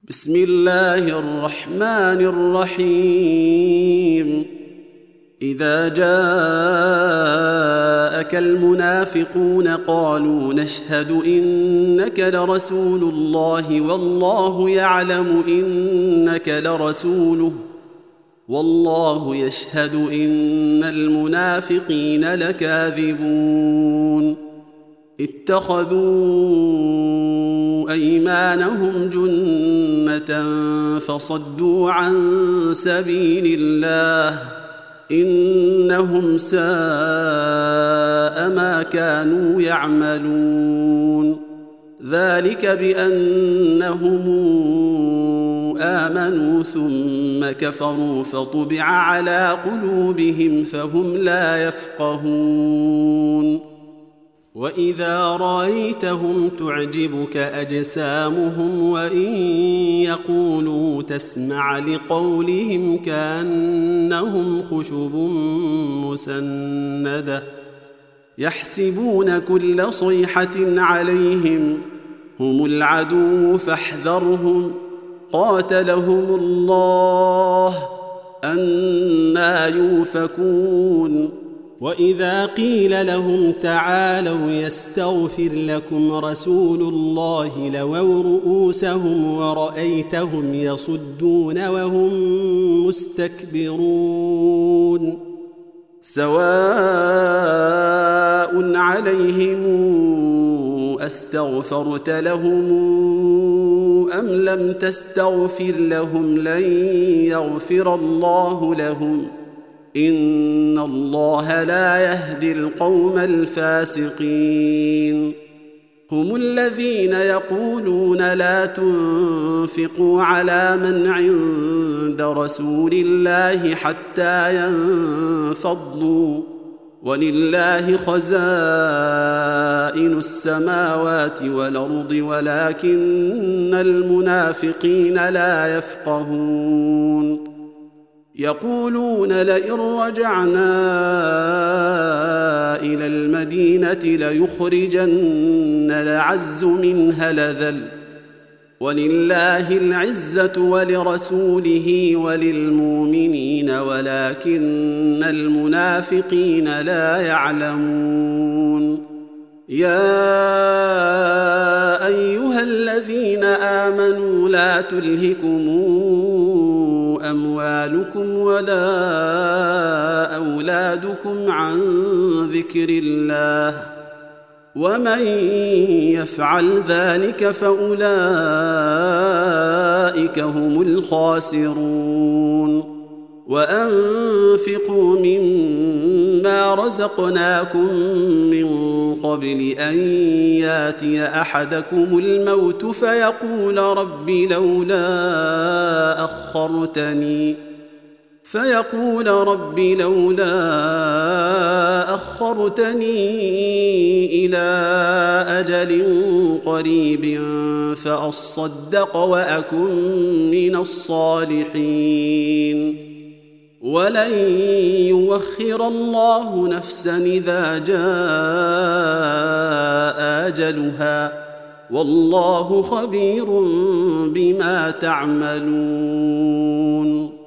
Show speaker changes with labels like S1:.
S1: بسم الله الرحمن الرحيم. إذا جاءك المنافقون قالوا نشهد إنك لرسول الله والله يعلم إنك لرسوله والله يشهد إن المنافقين لكاذبون. اتخذوا أيمانهم جنة فصدوا عن سبيل الله إنهم ساء ما كانوا يعملون. ذلك بأنهم آمنوا ثم كفروا فطبع على قلوبهم فهم لا يفقهون. وإذا رأيتهم تعجبك أجسامهم وإن يقولوا تسمع لقولهم كأنهم خشب مسندة يحسبون كل صيحة عليهم هم العدو فاحذرهم قاتلهم الله أنى يؤفكون. وإذا قيل لهم تعالوا يستغفر لكم رسول الله لووا رؤوسهم ورأيتهم يصدون وهم مستكبرون. سواء عليهم أستغفرت لهم أم لم تستغفر لهم لن يغفر الله لهم إن الله لا يهدي القوم الفاسقين. هم الذين يقولون لا تنفقوا على من عند رسول الله حتى ينفضوا ولله خزائن السماوات والأرض ولكن المنافقين لا يفقهون. يقولون لئن رجعنا إلى المدينة ليخرجن الأعز منها الأذل ولله العزة ولرسوله وللمؤمنين ولكن المنافقين لا يعلمون. يا أيها الذين آمنوا لا تلهكم أموالكم ولا أولادكم عن ذكر الله ومن يفعل ذلك فأولئك هم الخاسرون. وأنفقوا مما رزقناكم من قبل أن ياتي أحدكم الموت فيقول رب لولا أخرتني إلى أجل قريب فأصدق وأكن من الصالحين. ولن يؤخر الله نفسا إذا جاء أجلها والله خبير بما تعملون.